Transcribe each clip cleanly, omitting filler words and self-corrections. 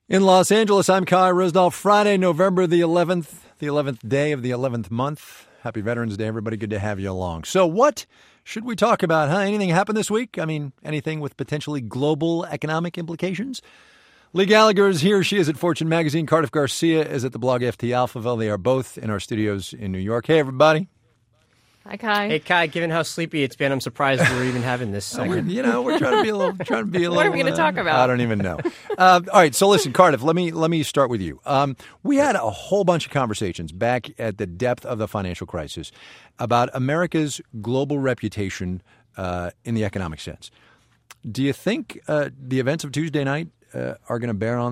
In Los Angeles, I'm Kai Ryssdal. Friday, November the 11th day of the 11th month. Happy Veterans Day, everybody. Good to have you along. So what should we talk about, huh? Anything happen this week? I mean, anything with potentially global economic implications? Lee Gallagher is here. She is at Fortune Magazine. Cardiff Garcia is at the blog FT Alphaville. They are both in our studios in New York. Hey, everybody. Hi, Kai. Hey, Kai, given how sleepy it's been, I'm surprised we're even having this segment. We're trying to be a little. What are we going to talk about? I don't even know. All right, so listen, Cardiff. Let me start with you. We had a whole bunch of conversations back at the depth of the financial crisis about America's global reputation in the economic sense. Do you think the events of Tuesday night are going to bear on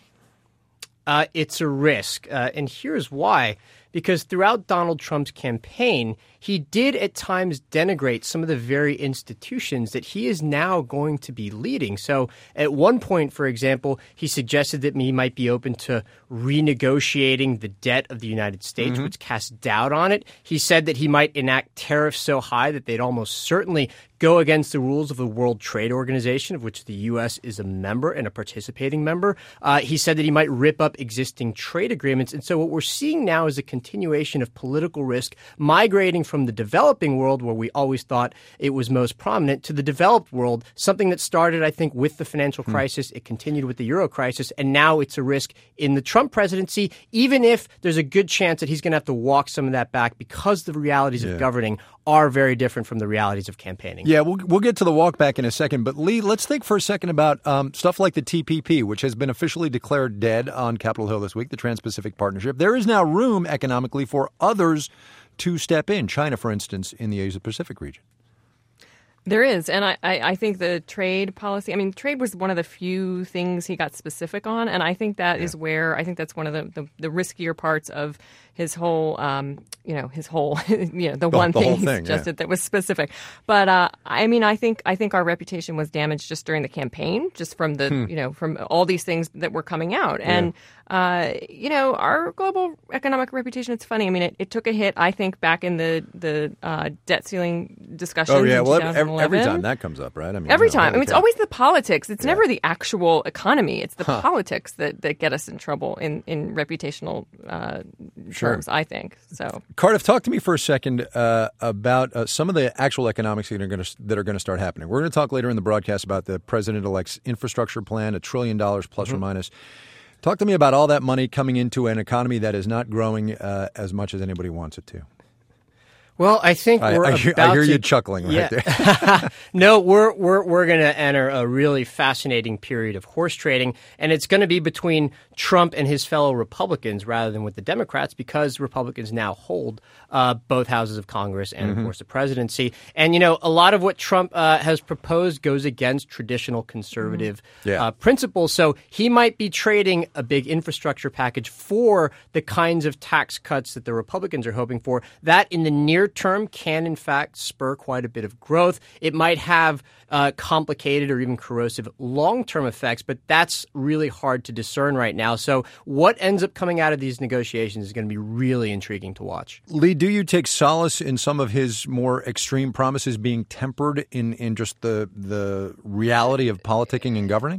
that? It's a risk, and here's why. Because throughout Donald Trump's campaign, he did at times denigrate some of the very institutions that he is now going to be leading. So at one point, for example, he suggested that he might be open to renegotiating the debt of the United States, which cast doubt on it. He said that he might enact tariffs so high that they'd almost certainly go against the rules of the World Trade Organization, of which the U.S. is a member and a participating member. He said that he might rip up existing trade agreements. And so what we're seeing now is a continuation of political risk migrating from the developing world, where we always thought it was most prominent, to the developed world, something that started, I think, with the financial crisis. It continued with the Euro crisis, and now it's a risk in the Trump presidency, even if there's a good chance that he's going to have to walk some of that back because the realities of governing are very different from the realities of campaigning. Yeah, we'll get to the walk back in a second. But Lee, let's think for a second about stuff like the TPP, which has been officially declared dead on Capitol Hill this week, the Trans-Pacific Partnership. There is now room economically for others to step in. China, for instance, in the Asia-Pacific region. There is. And I think the trade policy, trade was one of the few things he got specific on. And I think that is where, I think that's one of the riskier parts of his whole, the one thing he suggested that was specific. But I think our reputation was damaged just during the campaign, just from the, from all these things that were coming out. And, our global economic reputation, it's funny. It took a hit, I think, back in the debt ceiling discussion. Oh, yeah. Well, 2011. every time that comes up, right? Every time. It's always the politics. It's never the actual economy. It's the politics that get us in trouble in reputational terms, I think. So, Cardiff, talk to me for a second about some of the actual economics that are going to start happening. We're going to talk later in the broadcast about the president-elect's infrastructure plan, $1 trillion plus or minus. Talk to me about all that money coming into an economy that is not growing as much as anybody wants it to. Well, I think I hear you chuckling right there. No, we're going to enter a really fascinating period of horse trading, and it's going to be between Trump and his fellow Republicans rather than with the Democrats, because Republicans now hold both houses of Congress and, of course, the presidency. And, a lot of what Trump has proposed goes against traditional conservative principles. So he might be trading a big infrastructure package for the kinds of tax cuts that the Republicans are hoping for. That, in the near term, can, in fact, spur quite a bit of growth. It might have complicated or even corrosive long-term effects, but that's really hard to discern right now. So what ends up coming out of these negotiations is going to be really intriguing to watch. Lee, do you take solace in some of his more extreme promises being tempered in just the reality of politicking and governing?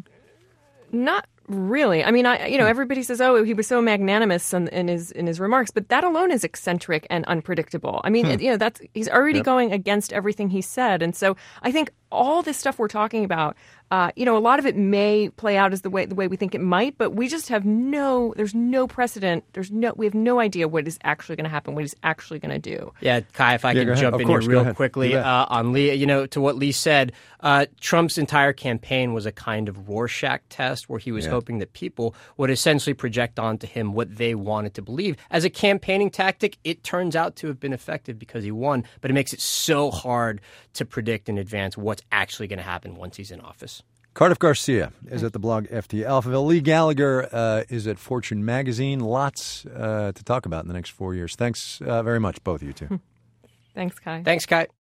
Not really. Everybody says, "Oh, he was so magnanimous in his remarks," but that alone is eccentric and unpredictable. That's he's already going against everything he said, and so I think all this stuff we're talking about, a lot of it may play out as the way we think it might, but we just have there's no precedent. We have no idea what is actually going to happen, what he's actually going to do. Yeah, Kai, if I can jump in here real quickly on Lee, to what Lee said, Trump's entire campaign was a kind of Rorschach test where he was hoping that people would essentially project onto him what they wanted to believe. As a campaigning tactic, it turns out to have been effective because he won, but it makes it so hard to predict in advance what's actually going to happen once he's in office. Cardiff Garcia is at the blog FT Alphaville. Lee Gallagher is at Fortune Magazine. Lots to talk about in the next 4 years. Thanks very much, both of you two. Thanks, Kai. Thanks, Kai.